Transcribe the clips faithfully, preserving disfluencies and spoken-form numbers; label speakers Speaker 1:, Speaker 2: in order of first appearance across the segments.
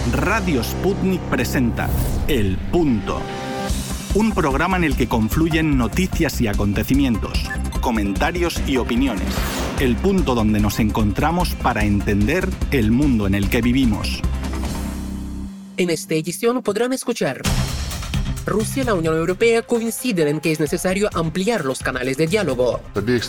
Speaker 1: Radio Sputnik presenta El Punto, un programa en el que confluyen noticias y acontecimientos, comentarios y opiniones. El punto donde nos encontramos para entender el mundo en el que vivimos.
Speaker 2: En esta edición podrán escuchar: Rusia y la Unión Europea coinciden en que es necesario ampliar los canales de diálogo.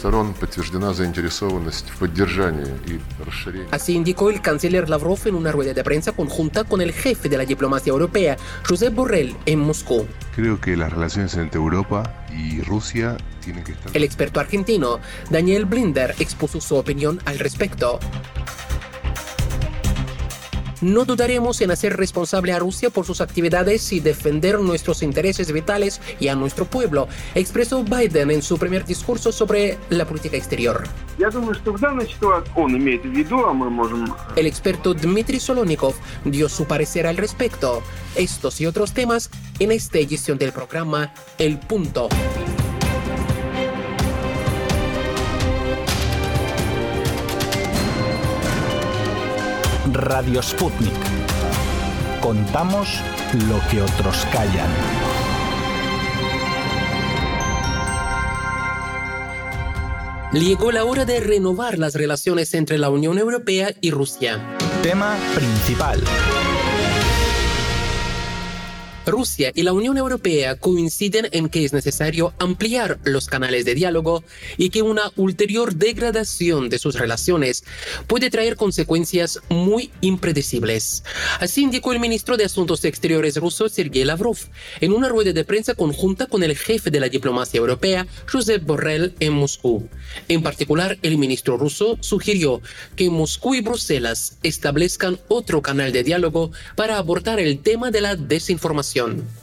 Speaker 2: Así indicó el canciller Lavrov en una rueda de prensa conjunta con el jefe de la diplomacia europea, Josep Borrell, en Moscú.
Speaker 3: Creo que las relaciones entre Europa y Rusia tienen que estar...
Speaker 2: El experto argentino, Daniel Blinder, expuso su opinión al respecto. No dudaremos en hacer responsable a Rusia por sus actividades y defender nuestros intereses vitales y a nuestro pueblo, expresó Biden en su primer discurso sobre la política exterior. El experto Dmitry Solonikov dio su parecer al respecto. Estos y otros temas en esta edición del programa El Punto.
Speaker 1: Radio Sputnik. Contamos lo que otros callan.
Speaker 2: Llegó la hora de renovar las relaciones entre la Unión Europea y Rusia.
Speaker 1: Tema principal.
Speaker 2: Rusia y la Unión Europea coinciden en que es necesario ampliar los canales de diálogo y que una ulterior degradación de sus relaciones puede traer consecuencias muy impredecibles. Así indicó el ministro de Asuntos Exteriores ruso, Sergei Lavrov, en una rueda de prensa conjunta con el jefe de la diplomacia europea, Josep Borrell, en Moscú. En particular, el ministro ruso sugirió que Moscú y Bruselas establezcan otro canal de diálogo para abordar el tema de la desinformación.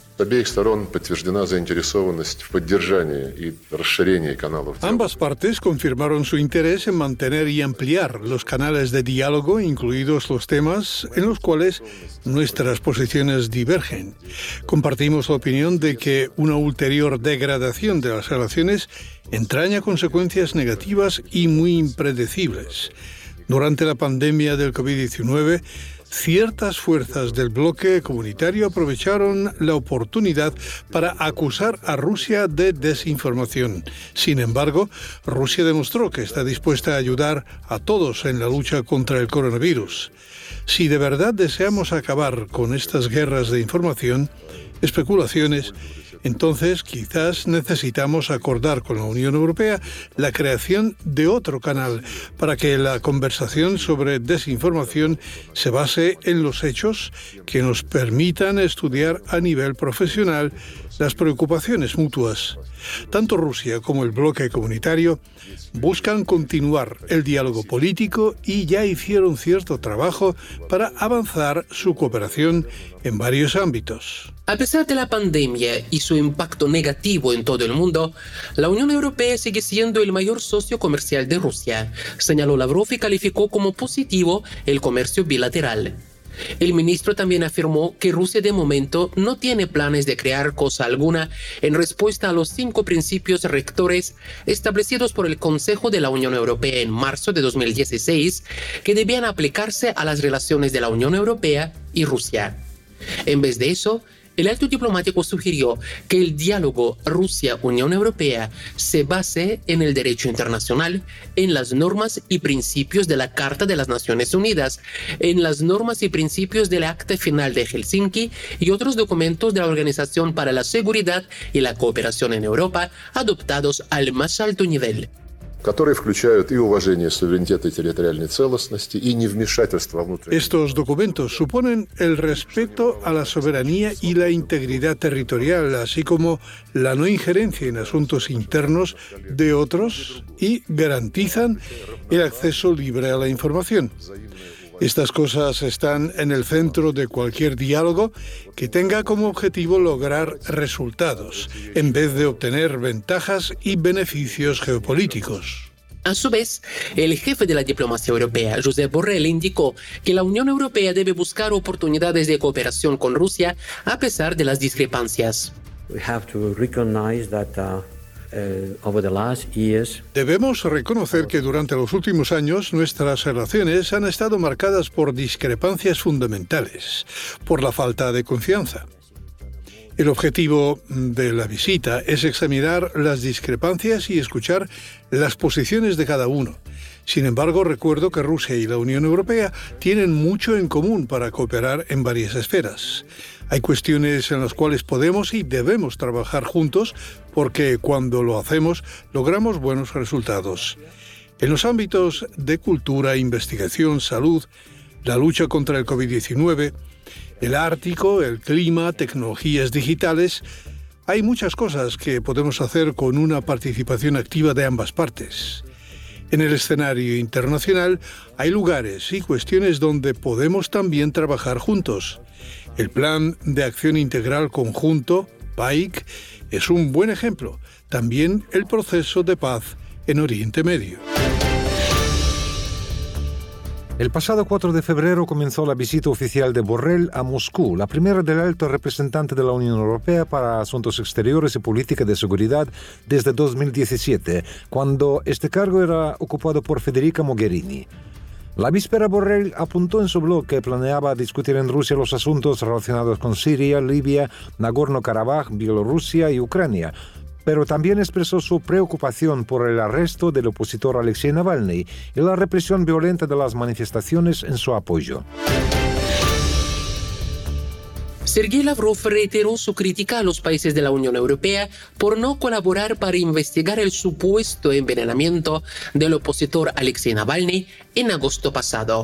Speaker 4: Ambas partes confirmaron su interés en mantener y ampliar los canales de diálogo, incluidos los temas en los cuales nuestras posiciones divergen. Compartimos la opinión de que una ulterior degradación de las relaciones entraña consecuencias negativas y muy impredecibles. Durante la pandemia del covid diecinueve, ciertas fuerzas del bloque comunitario aprovecharon la oportunidad para acusar a Rusia de desinformación. Sin embargo, Rusia demostró que está dispuesta a ayudar a todos en la lucha contra el coronavirus. Si de verdad deseamos acabar con estas guerras de información, especulaciones, entonces quizás necesitamos acordar con la Unión Europea la creación de otro canal para que la conversación sobre desinformación se base en los hechos que nos permitan estudiar a nivel profesional las preocupaciones mutuas. Tanto Rusia como el bloque comunitario buscan continuar el diálogo político y ya hicieron cierto trabajo para avanzar su cooperación en varios ámbitos.
Speaker 2: A pesar de la pandemia y su impacto negativo en todo el mundo, la Unión Europea sigue siendo el mayor socio comercial de Rusia, señaló Lavrov y calificó como positivo el comercio bilateral. El ministro también afirmó que Rusia de momento no tiene planes de crear cosa alguna en respuesta a los cinco principios rectores establecidos por el Consejo de la Unión Europea en marzo de dos mil dieciséis que debían aplicarse a las relaciones de la Unión Europea y Rusia. En vez de eso, el alto diplomático sugirió que el diálogo Rusia-Unión Europea se base en el derecho internacional, en las normas y principios de la Carta de las Naciones Unidas, en las normas y principios del Acta Final de Helsinki y otros documentos de la Organización para la Seguridad y la Cooperación en Europa adoptados al más alto nivel.
Speaker 4: Estos documentos suponen el respeto a la soberanía y la integridad territorial, así como la no injerencia en asuntos internos de otros y garantizan el acceso libre a la información. Estas cosas están en el centro de cualquier diálogo que tenga como objetivo lograr resultados, en vez de obtener ventajas y beneficios geopolíticos.
Speaker 2: A su vez, el jefe de la diplomacia europea, Josep Borrell, indicó que la Unión Europea debe buscar oportunidades de cooperación con Rusia a pesar de las discrepancias.
Speaker 5: We have to recognize that, uh...
Speaker 4: Debemos reconocer que durante los últimos años nuestras relaciones han estado marcadas por discrepancias fundamentales, por la falta de confianza. El objetivo de la visita es examinar las discrepancias y escuchar las posiciones de cada uno. Sin embargo, recuerdo que Rusia y la Unión Europea tienen mucho en común para cooperar en varias esferas. Hay cuestiones en las cuales podemos y debemos trabajar juntos porque cuando lo hacemos logramos buenos resultados. En los ámbitos de cultura, investigación, salud, la lucha contra el covid diecinueve, el Ártico, el clima, tecnologías digitales, hay muchas cosas que podemos hacer con una participación activa de ambas partes. En el escenario internacional hay lugares y cuestiones donde podemos también trabajar juntos. El Plan de Acción Integral Conjunto, P A I C, es un buen ejemplo. También el proceso de paz en Oriente Medio.
Speaker 5: El pasado cuatro de febrero comenzó la visita oficial de Borrell a Moscú, la primera del alto representante de la Unión Europea para Asuntos Exteriores y Política de Seguridad desde dos mil diecisiete, cuando este cargo era ocupado por Federica Mogherini. La víspera, Borrell apuntó en su blog que planeaba discutir en Rusia los asuntos relacionados con Siria, Libia, Nagorno-Karabaj, Bielorrusia y Ucrania, pero también expresó su preocupación por el arresto del opositor Alexei Navalny y la represión violenta de las manifestaciones en su apoyo.
Speaker 2: Sergei Lavrov reiteró su crítica a los países de la Unión Europea por no colaborar para investigar el supuesto envenenamiento del opositor Alexei Navalny en agosto pasado.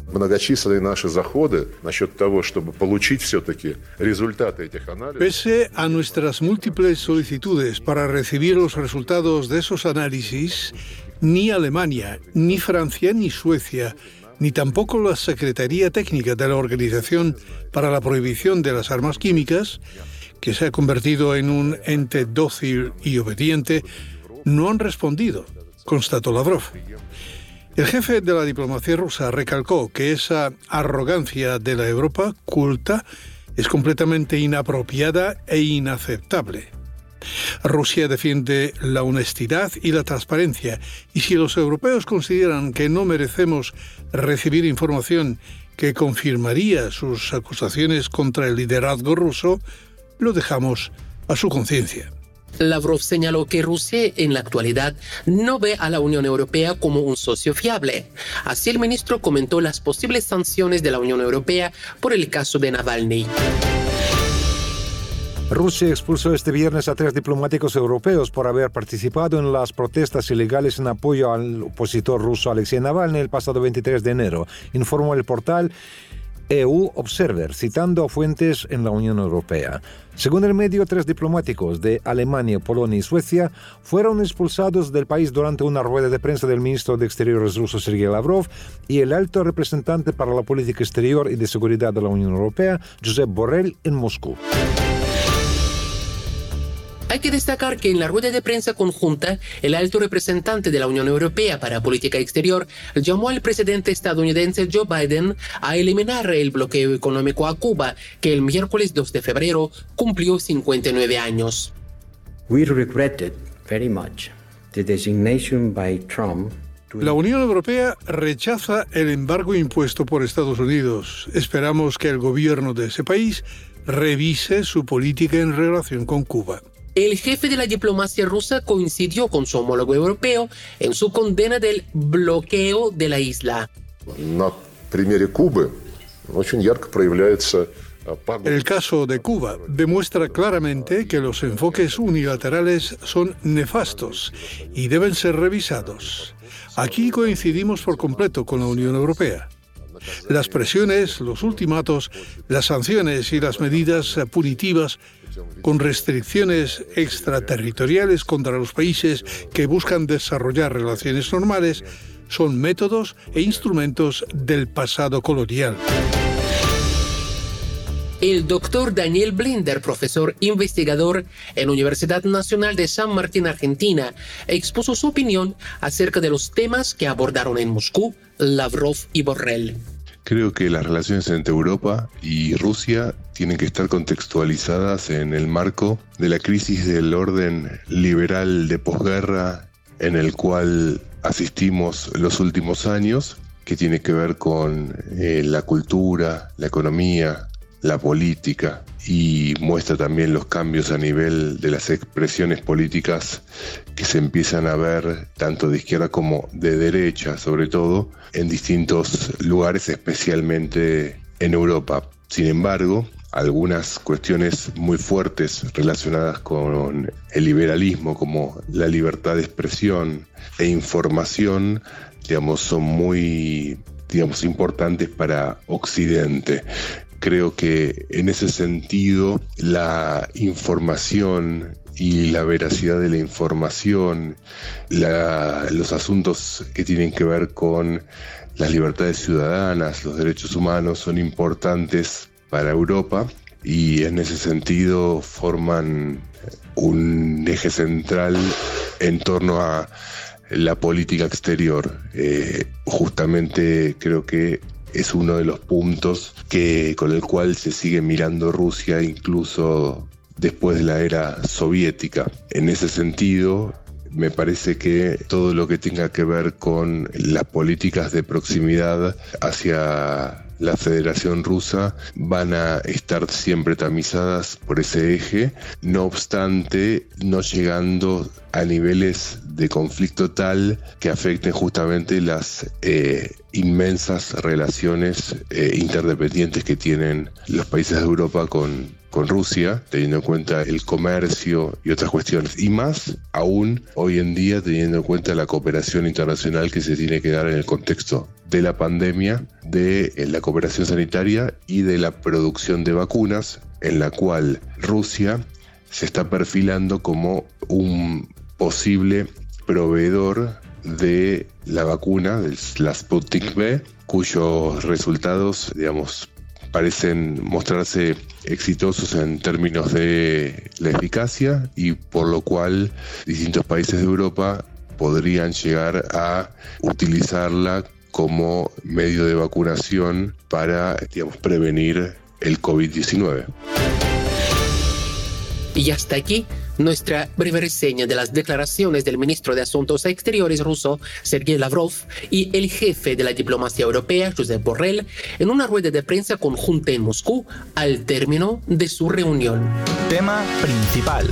Speaker 4: Pese a nuestras múltiples solicitudes para recibir los resultados de esos análisis, ni Alemania, ni Francia, ni Suecia, ni tampoco la Secretaría Técnica de la Organización para la Prohibición de las Armas Químicas, que se ha convertido en un ente dócil y obediente, no han respondido, constató Lavrov. El jefe de la diplomacia rusa recalcó que esa arrogancia de la Europa culta es completamente inapropiada e inaceptable. Rusia defiende la honestidad y la transparencia, y si los europeos consideran que no merecemos recibir información que confirmaría sus acusaciones contra el liderazgo ruso, lo dejamos a su conciencia.
Speaker 2: Lavrov señaló que Rusia en la actualidad no ve a la Unión Europea como un socio fiable. Así el ministro comentó las posibles sanciones de la Unión Europea por el caso de Navalny.
Speaker 5: Rusia expulsó este viernes a tres diplomáticos europeos por haber participado en las protestas ilegales en apoyo al opositor ruso Alexei Navalny el pasado veintitrés de enero, informó el portal E U Observer, citando a fuentes en la Unión Europea. Según el medio, tres diplomáticos de Alemania, Polonia y Suecia fueron expulsados del país durante una rueda de prensa del ministro de Exteriores ruso Sergei Lavrov y el alto representante para la política exterior y de seguridad de la Unión Europea, Josep Borrell, en Moscú.
Speaker 2: Hay que destacar que en la rueda de prensa conjunta, el alto representante de la Unión Europea para Política Exterior llamó al presidente estadounidense Joe Biden a eliminar el bloqueo económico a Cuba, que el miércoles dos de febrero cumplió cincuenta y nueve años.
Speaker 6: We regretted very much the designation by Trump.
Speaker 4: La Unión Europea rechaza el embargo impuesto por Estados Unidos. Esperamos que el gobierno de ese país revise su política en relación con Cuba.
Speaker 2: El jefe de la diplomacia rusa coincidió con su homólogo europeo en su condena del bloqueo de la isla.
Speaker 4: El caso de Cuba demuestra claramente que los enfoques unilaterales son nefastos y deben ser revisados. Aquí coincidimos por completo con la Unión Europea. Las presiones, los ultimatos, las sanciones y las medidas punitivas con restricciones extraterritoriales contra los países que buscan desarrollar relaciones normales son métodos e instrumentos del pasado colonial.
Speaker 2: El doctor Daniel Blinder, profesor investigador en la Universidad Nacional de San Martín, Argentina, expuso su opinión acerca de los temas que abordaron en Moscú Lavrov y Borrell.
Speaker 3: Creo que las relaciones entre Europa y Rusia tienen que estar contextualizadas en el marco de la crisis del orden liberal de posguerra en el cual asistimos los últimos años, que tiene que ver con eh, la cultura, la economía, la política, y muestra también los cambios a nivel de las expresiones políticas que se empiezan a ver tanto de izquierda como de derecha, sobre todo en distintos lugares, especialmente en Europa. Sin embargo, algunas cuestiones muy fuertes relacionadas con el liberalismo, como la libertad de expresión e información, digamos, son muy, digamos, importantes para Occidente. Creo que en ese sentido la información y la veracidad de la información, la, los asuntos que tienen que ver con las libertades ciudadanas, los derechos humanos, son importantes para Europa y en ese sentido forman un eje central en torno a la política exterior. Eh, justamente creo que es uno de los puntos que, con el cual se sigue mirando Rusia incluso después de la era soviética. En ese sentido, me parece que todo lo que tenga que ver con las políticas de proximidad hacia la Federación Rusa van a estar siempre tamizadas por ese eje, no obstante, no llegando a niveles de conflicto tal que afecten justamente las eh, inmensas relaciones eh, interdependientes que tienen los países de Europa con, con Rusia, teniendo en cuenta el comercio y otras cuestiones, y más aún hoy en día teniendo en cuenta la cooperación internacional que se tiene que dar en el contexto de la pandemia, de eh, la cooperación sanitaria y de la producción de vacunas, en la cual Rusia se está perfilando como un posible proveedor de la vacuna, de la Sputnik V, cuyos resultados, digamos, parecen mostrarse exitosos en términos de la eficacia y por lo cual distintos países de Europa podrían llegar a utilizarla como medio de vacunación para, digamos, prevenir el COVID diecinueve.
Speaker 2: Y hasta aquí nuestra breve reseña de las declaraciones del ministro de Asuntos Exteriores ruso, Sergei Lavrov, y el jefe de la diplomacia europea, Josep Borrell, en una rueda de prensa conjunta en Moscú al término de su reunión.
Speaker 1: Tema principal.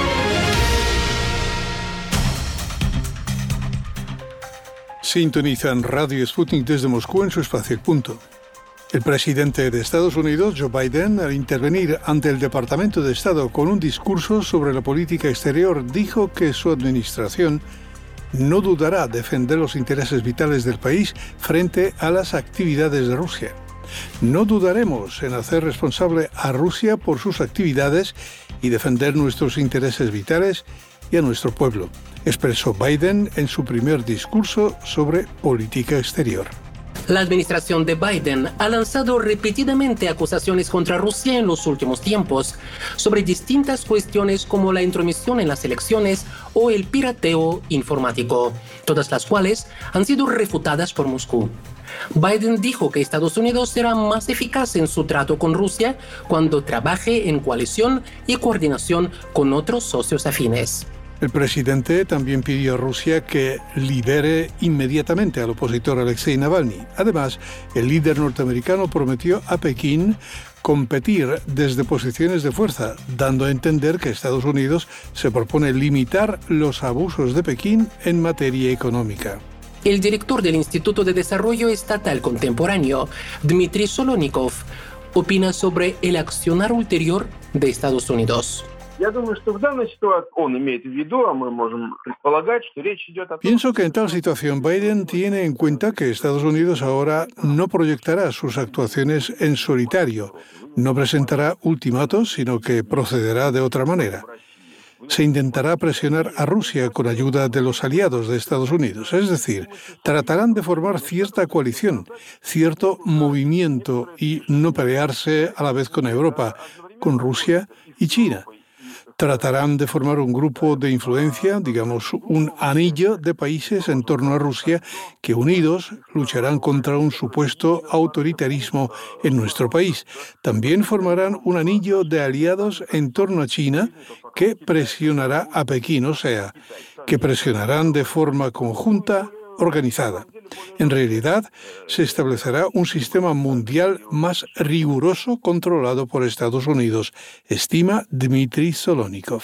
Speaker 4: Sintonizan Radio Sputnik desde Moscú en su espacio El Punto. El presidente de Estados Unidos, Joe Biden, al intervenir ante el Departamento de Estado con un discurso sobre la política exterior, dijo que su administración no dudará defender los intereses vitales del país frente a las actividades de Rusia. No dudaremos en hacer responsable a Rusia por sus actividades y defender nuestros intereses vitales y a nuestro pueblo, expresó Biden en su primer discurso sobre política exterior.
Speaker 2: La administración de Biden ha lanzado repetidamente acusaciones contra Rusia en los últimos tiempos sobre distintas cuestiones como la intromisión en las elecciones o el pirateo informático, todas las cuales han sido refutadas por Moscú. Biden dijo que Estados Unidos será más eficaz en su trato con Rusia cuando trabaje en coalición y coordinación con otros socios afines.
Speaker 4: El presidente también pidió a Rusia que libere inmediatamente al opositor Alexei Navalny. Además, el líder norteamericano prometió a Pekín competir desde posiciones de fuerza, dando a entender que Estados Unidos se propone limitar los abusos de Pekín en materia económica.
Speaker 2: El director del Instituto de Desarrollo Estatal Contemporáneo, Dmitry Solonikov, opina sobre el accionar ulterior de Estados Unidos.
Speaker 4: Pienso que en tal situación Biden tiene en cuenta que Estados Unidos ahora no proyectará sus actuaciones en solitario, no presentará ultimátos, sino que procederá de otra manera. Se intentará presionar a Rusia con ayuda de los aliados de Estados Unidos, es decir, tratarán de formar cierta coalición, cierto movimiento y no pelearse a la vez con Europa, con Rusia y China. Tratarán de formar un grupo de influencia, digamos, un anillo de países en torno a Rusia que unidos lucharán contra un supuesto autoritarismo en nuestro país. También formarán un anillo de aliados en torno a China que presionará a Pekín, o sea, que presionarán de forma conjunta, organizada. En realidad, se establecerá un sistema mundial más riguroso controlado por Estados Unidos, estima Dmitry Solonikov.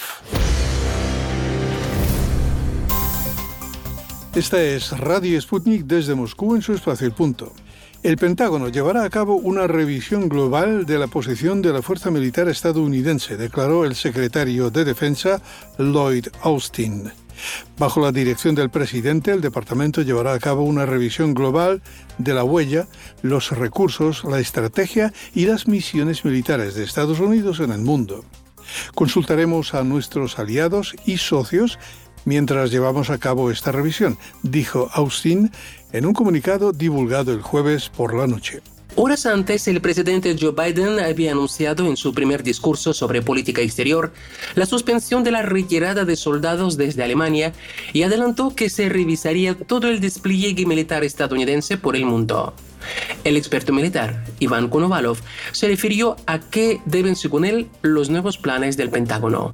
Speaker 4: Esta es Radio Sputnik desde Moscú en su espacio El Punto. El Pentágono llevará a cabo una revisión global de la posición de la fuerza militar estadounidense, declaró el secretario de Defensa Lloyd Austin. Bajo la dirección del presidente, el departamento llevará a cabo una revisión global de la huella, los recursos, la estrategia y las misiones militares de Estados Unidos en el mundo. Consultaremos a nuestros aliados y socios mientras llevamos a cabo esta revisión, dijo Austin en un comunicado divulgado el jueves por la noche.
Speaker 2: Horas antes, el presidente Joe Biden había anunciado en su primer discurso sobre política exterior la suspensión de la retirada de soldados desde Alemania y adelantó que se revisaría todo el despliegue militar estadounidense por el mundo. El experto militar, Iván Konovalov, se refirió a qué deben, según él, los nuevos planes del Pentágono.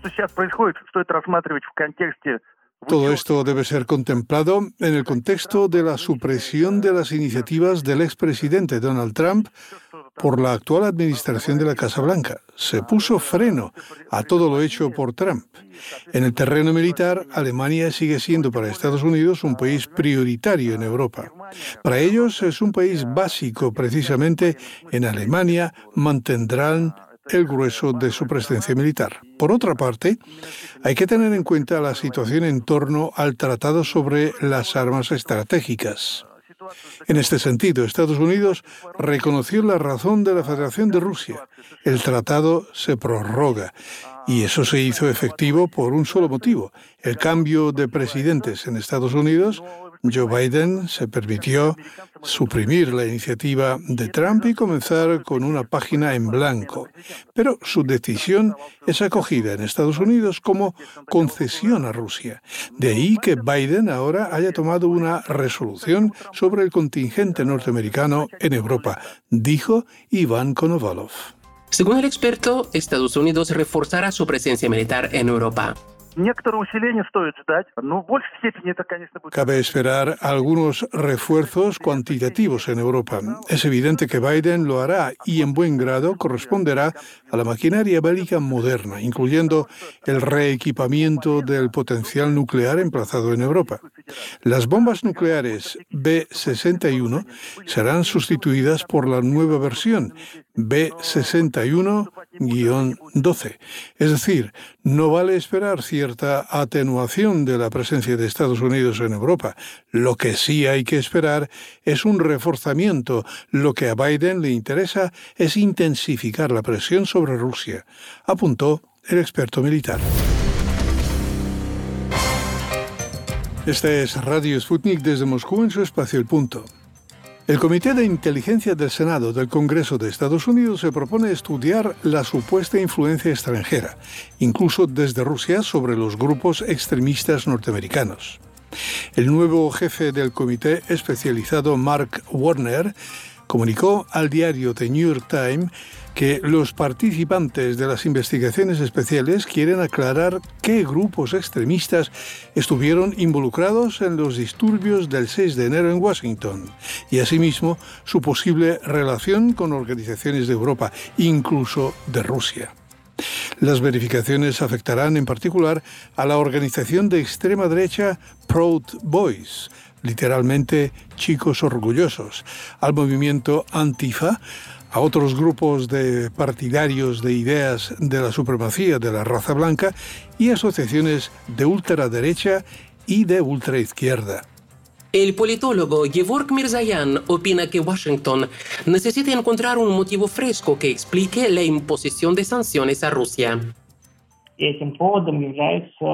Speaker 4: Todo esto debe ser contemplado en el contexto de la supresión de las iniciativas del expresidente Donald Trump por la actual administración de la Casa Blanca. Se puso freno a todo lo hecho por Trump. En el terreno militar, Alemania sigue siendo para Estados Unidos un país prioritario en Europa. Para ellos es un país básico. Precisamente en Alemania mantendrán el grueso de su presencia militar. Por otra parte, hay que tener en cuenta la situación en torno al Tratado sobre las Armas Estratégicas. En este sentido, Estados Unidos reconoció la razón de la Federación de Rusia. El tratado se prorroga y eso se hizo efectivo por un solo motivo: el cambio de presidentes en Estados Unidos. Joe Biden se permitió suprimir la iniciativa de Trump y comenzar con una página en blanco. Pero su decisión es acogida en Estados Unidos como concesión a Rusia. De ahí que Biden ahora haya tomado una resolución sobre el contingente norteamericano en Europa, dijo Iván Konovalov.
Speaker 2: Según el experto, Estados Unidos reforzará su presencia militar en Europa.
Speaker 4: Cabe esperar algunos refuerzos cuantitativos en Europa. Es evidente que Biden lo hará y en buen grado corresponderá a la maquinaria bélica moderna, incluyendo el reequipamiento del potencial nuclear emplazado en Europa. Las bombas nucleares B sesenta y uno serán sustituidas por la nueva versión B sesenta y uno guión doce. Es decir, no vale esperar cierta atenuación de la presencia de Estados Unidos en Europa. Lo que sí hay que esperar es un reforzamiento. Lo que a Biden le interesa es intensificar la presión sobre Rusia, apuntó el experto militar. Esta es Radio Sputnik desde Moscú en su espacio El Punto. El Comité de Inteligencia del Senado del Congreso de Estados Unidos se propone estudiar la supuesta influencia extranjera, incluso desde Rusia, sobre los grupos extremistas norteamericanos. El nuevo jefe del comité especializado, Mark Warner, comunicó al diario The New York Times que los participantes de las investigaciones especiales quieren aclarar qué grupos extremistas estuvieron involucrados en los disturbios del seis de enero en Washington y asimismo su posible relación con organizaciones de Europa, incluso de Rusia. Las verificaciones afectarán en particular a la organización de extrema derecha Proud Boys, literalmente chicos orgullosos, al movimiento Antifa, a otros grupos de partidarios de ideas de la supremacía de la raza blanca y asociaciones de ultraderecha y de ultraizquierda.
Speaker 2: El politólogo Gevorg Mirzayan opina que Washington necesita encontrar un motivo fresco que explique la imposición de sanciones a Rusia.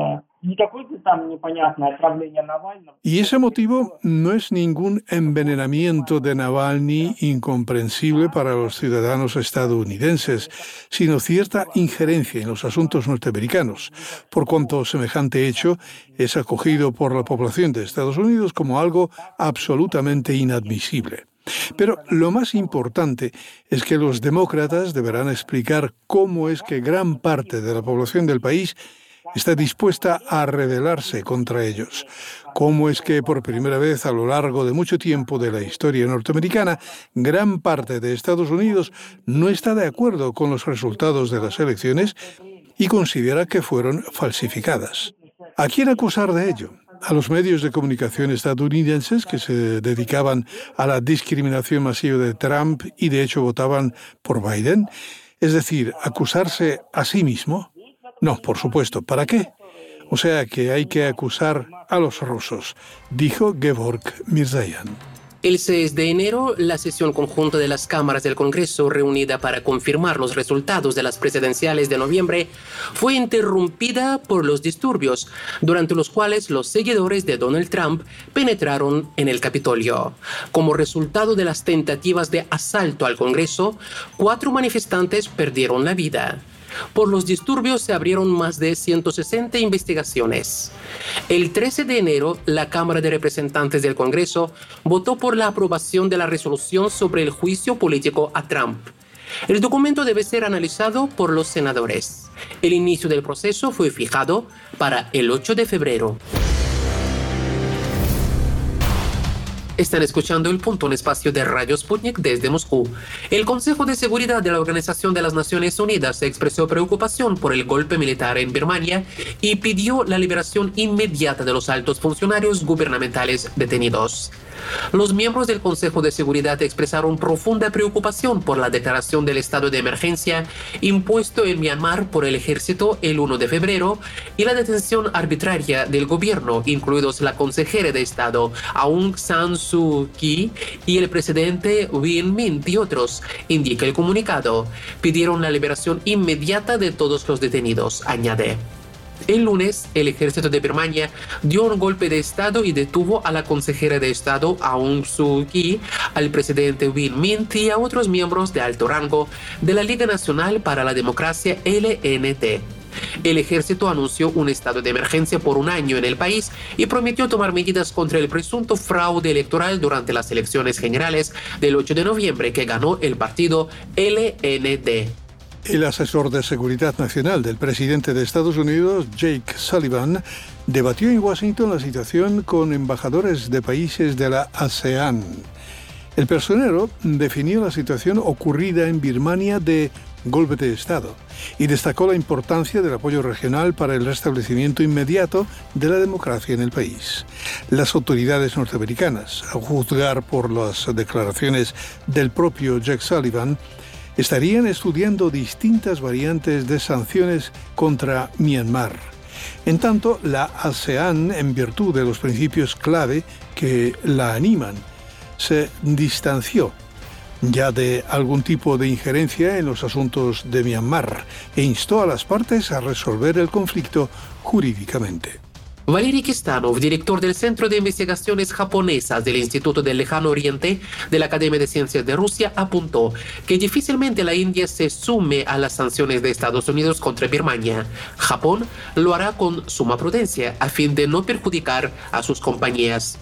Speaker 4: Y ese motivo no es ningún envenenamiento de Navalny incomprensible para los ciudadanos estadounidenses, sino cierta injerencia en los asuntos norteamericanos, por cuanto semejante hecho es acogido por la población de Estados Unidos como algo absolutamente inadmisible. Pero lo más importante es que los demócratas deberán explicar cómo es que gran parte de la población del país está dispuesta a rebelarse contra ellos. Cómo es que por primera vez a lo largo de mucho tiempo de la historia norteamericana, gran parte de Estados Unidos no está de acuerdo con los resultados de las elecciones y considera que fueron falsificadas. ¿A quién acusar de ello? ¿A los medios de comunicación estadounidenses que se dedicaban a la discriminación masiva de Trump y de hecho votaban por Biden? Es decir, ¿acusarse a sí mismo? No, por supuesto. ¿Para qué? O sea que hay que acusar a los rusos, dijo Gevorg Mirzayan.
Speaker 2: El seis de enero, la sesión conjunta de las cámaras del Congreso, reunida para confirmar los resultados de las presidenciales de noviembre, fue interrumpida por los disturbios, durante los cuales los seguidores de Donald Trump penetraron en el Capitolio. Como resultado de las tentativas de asalto al Congreso, cuatro manifestantes perdieron la vida. Por los disturbios se abrieron más de ciento sesenta investigaciones. El trece de enero, la Cámara de Representantes del Congreso votó por la aprobación de la resolución sobre el juicio político a Trump. El documento debe ser analizado por los senadores. El inicio del proceso fue fijado para el ocho de febrero. Están escuchando El Punto, un espacio de Radio Sputnik desde Moscú. El Consejo de Seguridad de la Organización de las Naciones Unidas expresó preocupación por el golpe militar en Birmania y pidió la liberación inmediata de los altos funcionarios gubernamentales detenidos. Los miembros del Consejo de Seguridad expresaron profunda preocupación por la declaración del estado de emergencia impuesto en Myanmar por el ejército el uno de febrero y la detención arbitraria del gobierno, incluidos la consejera de Estado Aung San Suu Kyi y el presidente Win Myint y otros, indica el comunicado. Pidieron la liberación inmediata de todos los detenidos, añade. El lunes, el ejército de Birmania dio un golpe de Estado y detuvo a la consejera de Estado Aung San Suu Kyi, al presidente Win Myint y a otros miembros de alto rango de la Liga Nacional para la Democracia L N D. El ejército anunció un estado de emergencia por un año en el país y prometió tomar medidas contra el presunto fraude electoral durante las elecciones generales del ocho de noviembre que ganó el partido L N D.
Speaker 4: El asesor de Seguridad Nacional del presidente de Estados Unidos, Jake Sullivan, debatió en Washington la situación con embajadores de países de la ASEAN. El personero definió la situación ocurrida en Birmania de golpe de Estado y destacó la importancia del apoyo regional para el restablecimiento inmediato de la democracia en el país. Las autoridades norteamericanas, a juzgar por las declaraciones del propio Jake Sullivan, estarían estudiando distintas variantes de sanciones contra Myanmar. En tanto, la ASEAN, en virtud de los principios clave que la animan, se distanció ya de algún tipo de injerencia en los asuntos de Myanmar e instó a las partes a resolver el conflicto jurídicamente.
Speaker 2: Valery Kistanov, director del Centro de Investigaciones Japonesas del Instituto del Lejano Oriente de la Academia de Ciencias de Rusia, apuntó que difícilmente la India se sume a las sanciones de Estados Unidos contra Birmania. Japón lo hará con suma prudencia a fin de no perjudicar a sus compañías.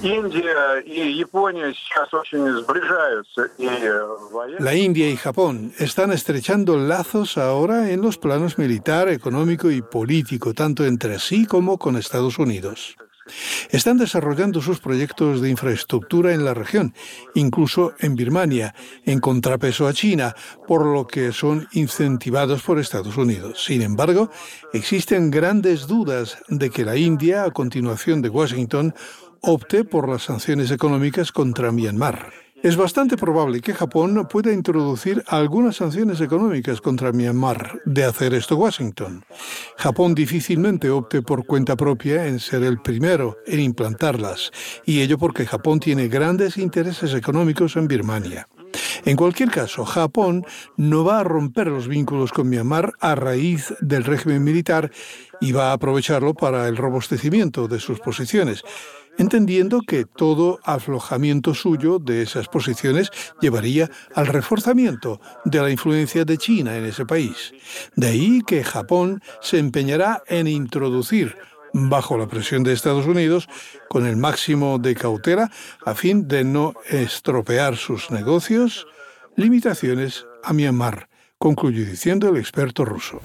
Speaker 4: La India y Japón están estrechando lazos ahora en los planos militar, económico y político, tanto entre sí como con Estados Unidos. Están desarrollando sus proyectos de infraestructura en la región, incluso en Birmania, en contrapeso a China, por lo que son incentivados por Estados Unidos. Sin embargo, existen grandes dudas de que la India, a continuación de Washington, opte por las sanciones económicas contra Myanmar. Es bastante probable que Japón pueda introducir algunas sanciones económicas contra Myanmar. De hacer esto Washington, Japón difícilmente opte por cuenta propia en ser el primero en implantarlas, y ello porque Japón tiene grandes intereses económicos en Birmania. En cualquier caso, Japón no va a romper los vínculos con Myanmar a raíz del régimen militar y va a aprovecharlo para el robustecimiento de sus posiciones, entendiendo que todo aflojamiento suyo de esas posiciones llevaría al reforzamiento de la influencia de China en ese país. De ahí que Japón se empeñará en introducir, bajo la presión de Estados Unidos, con el máximo de cautela, a fin de no estropear sus negocios, limitaciones a Myanmar, concluyó diciendo el experto ruso.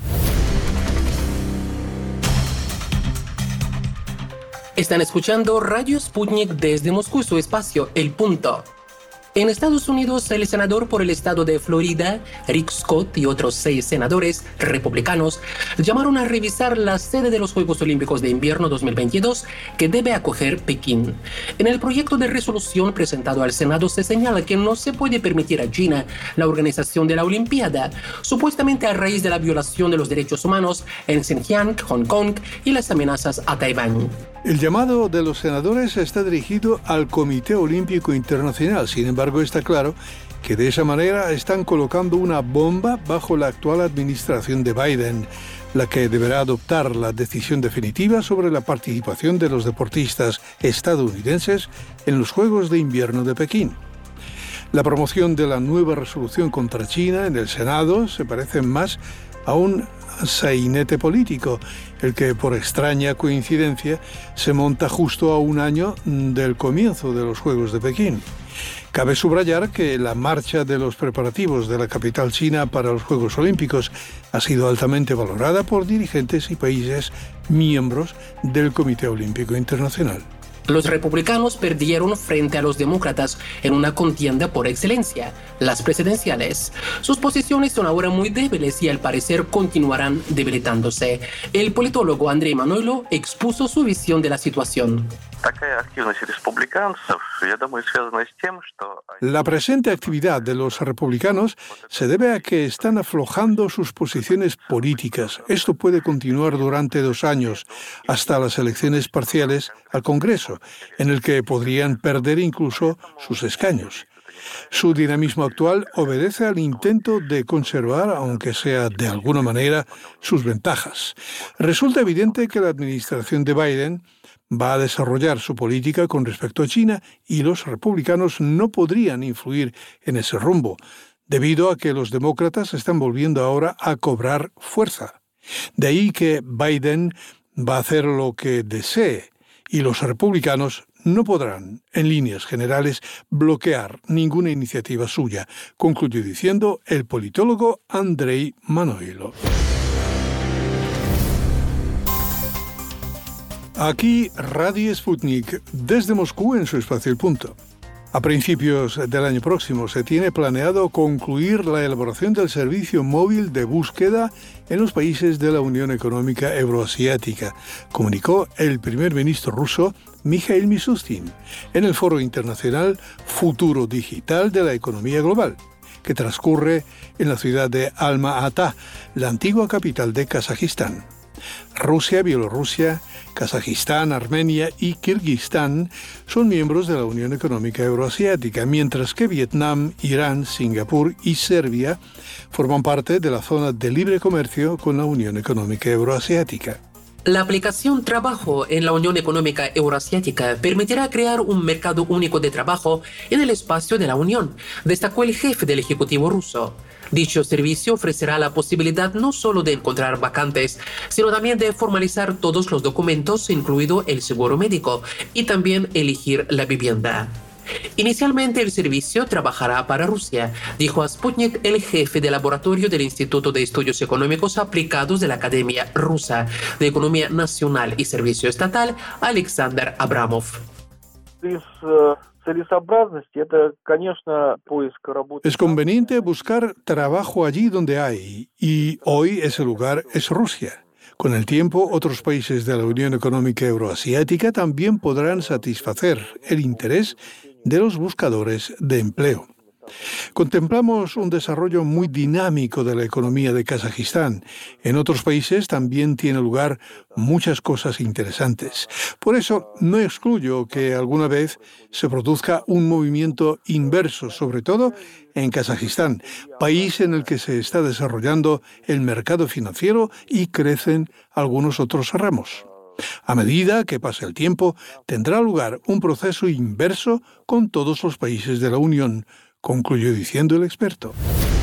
Speaker 2: Están escuchando Radio Sputnik desde Moscú, su espacio, El Punto. En Estados Unidos, el senador por el estado de Florida, Rick Scott, y otros seis senadores republicanos llamaron a revisar la sede de los Juegos Olímpicos de Invierno dos mil veintidós que debe acoger Pekín. En el proyecto de resolución presentado al Senado se señala que no se puede permitir a China la organización de la Olimpiada, supuestamente a raíz de la violación de los derechos humanos en Xinjiang, Hong Kong y las amenazas a Taiwán.
Speaker 4: El llamado de los senadores está dirigido al Comité Olímpico Internacional. Sin embargo, está claro que de esa manera están colocando una bomba bajo la actual administración de Biden, la que deberá adoptar la decisión definitiva sobre la participación de los deportistas estadounidenses en los Juegos de Invierno de Pekín. La promoción de la nueva resolución contra China en el Senado se parece más a un sainete político, el que por extraña coincidencia se monta justo a un año del comienzo de los Juegos de Pekín. Cabe subrayar que la marcha de los preparativos de la capital china para los Juegos Olímpicos ha sido altamente valorada por dirigentes y países miembros del Comité Olímpico Internacional.
Speaker 2: Los republicanos perdieron frente a los demócratas en una contienda por excelencia, las presidenciales. Sus posiciones son ahora muy débiles y al parecer continuarán debilitándose. El politólogo Andrei Manoilo expuso su visión de la situación.
Speaker 4: La presente actividad de los republicanos se debe a que están aflojando sus posiciones políticas. Esto puede continuar durante dos años, hasta las elecciones parciales al Congreso, en el que podrían perder incluso sus escaños. Su dinamismo actual obedece al intento de conservar, aunque sea de alguna manera, sus ventajas. Resulta evidente que la administración de Biden va a desarrollar su política con respecto a China y los republicanos no podrían influir en ese rumbo, debido a que los demócratas están volviendo ahora a cobrar fuerza. De ahí que Biden va a hacer lo que desee y los republicanos no podrán, en líneas generales, bloquear ninguna iniciativa suya, concluyó diciendo el politólogo Andrei Manoilo. Aquí Radio Sputnik, desde Moscú en su espacio El Punto. A principios del año próximo se tiene planeado concluir la elaboración del servicio móvil de búsqueda en los países de la Unión Económica Euroasiática, comunicó el primer ministro ruso Mikhail Mishustin en el Foro Internacional Futuro Digital de la Economía Global, que transcurre en la ciudad de Alma-Ata, la antigua capital de Kazajistán. Rusia, Bielorrusia, Kazajistán, Armenia y Kirguistán son miembros de la Unión Económica Euroasiática, mientras que Vietnam, Irán, Singapur y Serbia forman parte de la zona de libre comercio con la Unión Económica Euroasiática.
Speaker 2: La aplicación Trabajo en la Unión Económica Euroasiática permitirá crear un mercado único de trabajo en el espacio de la Unión, destacó el jefe del Ejecutivo ruso. Dicho servicio ofrecerá la posibilidad no solo de encontrar vacantes, sino también de formalizar todos los documentos, incluido el seguro médico, y también elegir la vivienda. Inicialmente el servicio trabajará para Rusia, dijo a Sputnik el jefe de laboratorio del Instituto de Estudios Económicos Aplicados de la Academia Rusa de Economía Nacional y Servicio Estatal, Alexander Abramov.
Speaker 4: Es conveniente buscar trabajo allí donde hay, y hoy ese lugar es Rusia. Con el tiempo, otros países de la Unión Económica Euroasiática también podrán satisfacer el interés de los buscadores de empleo. Contemplamos un desarrollo muy dinámico de la economía de Kazajistán. En otros países también tiene lugar muchas cosas interesantes. Por eso no excluyo que alguna vez se produzca un movimiento inverso, sobre todo en Kazajistán, país en el que se está desarrollando el mercado financiero y crecen algunos otros ramos. A medida que pase el tiempo, tendrá lugar un proceso inverso con todos los países de la Unión, concluyó diciendo el experto.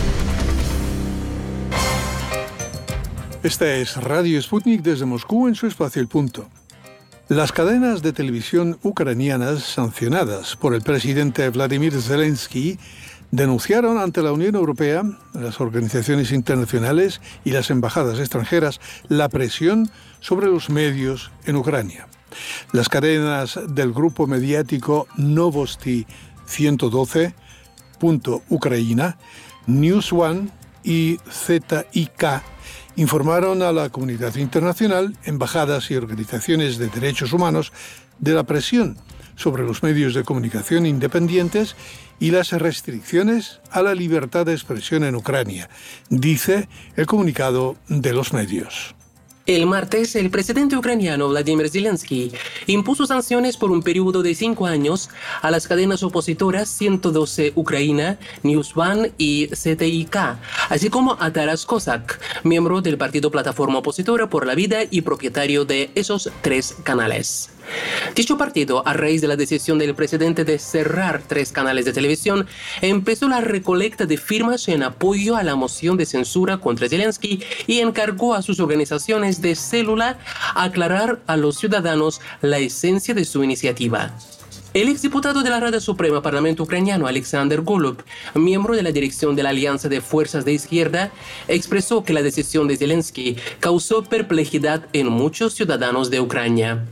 Speaker 4: Esta es Radio Sputnik desde Moscú en su espacio El Punto. Las cadenas de televisión ucranianas sancionadas por el presidente Vladimir Zelensky denunciaron ante la Unión Europea, las organizaciones internacionales y las embajadas extranjeras la presión sobre los medios en Ucrania. Las cadenas del grupo mediático Novosti ciento doce punto Ucraina, News One y Z I K informaron a la comunidad internacional, embajadas y organizaciones de derechos humanos de la presión sobre los medios de comunicación independientes y las restricciones a la libertad de expresión en Ucrania, dice el comunicado de los medios.
Speaker 2: El martes, el presidente ucraniano Vladimir Zelensky impuso sanciones por un periodo de cinco años a las cadenas opositoras ciento doce Ucraina, News One y Z I K, así como a Taras Kozak, miembro del partido Plataforma Opositora por la Vida y propietario de esos tres canales. Dicho partido, a raíz de la decisión del presidente de cerrar tres canales de televisión, empezó la recolecta de firmas en apoyo a la moción de censura contra Zelensky y encargó a sus organizaciones de célula aclarar a los ciudadanos la esencia de su iniciativa. El exdiputado de la Rada Suprema Parlamento Ucraniano, Alexander Golub, miembro de la dirección de la Alianza de Fuerzas de Izquierda, expresó que la decisión de Zelensky causó perplejidad en muchos ciudadanos de Ucrania.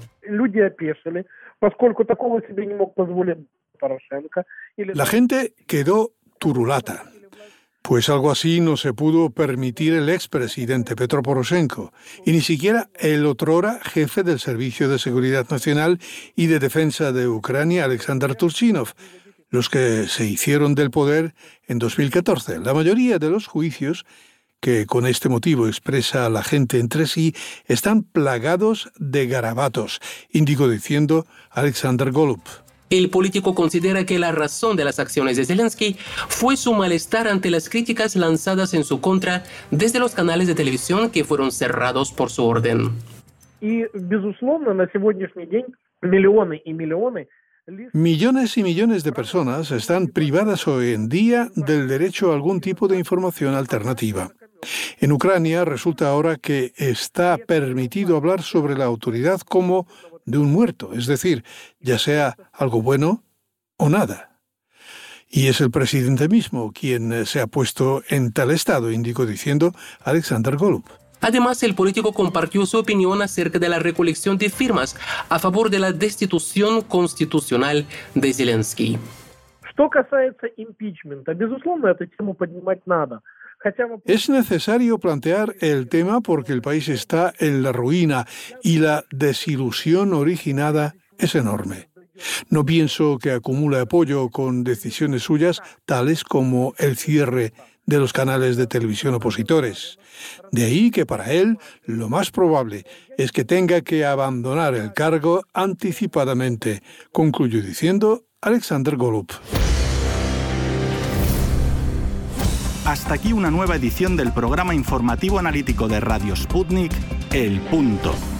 Speaker 4: La gente quedó turulata, pues algo así no se pudo permitir el expresidente Petro Poroshenko y ni siquiera el otrora jefe del Servicio de Seguridad Nacional y de Defensa de Ucrania, Alexander Turchinov, los que se hicieron del poder en dos mil catorce. La mayoría de los juicios que con este motivo expresa la gente entre sí, están plagados de garabatos, indicó diciendo Alexander Golub.
Speaker 2: El político considera que la razón de las acciones de Zelensky fue su malestar ante las críticas lanzadas en su contra desde los canales de televisión que fueron cerrados por su orden.
Speaker 7: Y, безусловно, на сегодняшний день миллионы и миллионы
Speaker 4: Millones y millones de personas están privadas hoy en día del derecho a algún tipo de información alternativa. En Ucrania resulta ahora que está permitido hablar sobre la autoridad como de un muerto, es decir, ya sea algo bueno o nada. Y es el presidente mismo quien se ha puesto en tal estado, indicó diciendo Alexander Golub.
Speaker 2: Además, el político compartió su opinión acerca de la recolección de firmas a favor de la destitución constitucional de Zelensky.
Speaker 7: Что касается импичмента, безусловно, эту тему поднимать надо.
Speaker 4: Es necesario plantear el tema porque el país está en la ruina y la desilusión originada es enorme. No pienso que acumule apoyo con decisiones suyas tales como el cierre de los canales de televisión opositores. De ahí que para él lo más probable es que tenga que abandonar el cargo anticipadamente, concluyó diciendo Alexander Golub.
Speaker 1: Hasta aquí una nueva edición del programa informativo analítico de Radio Sputnik, El Punto.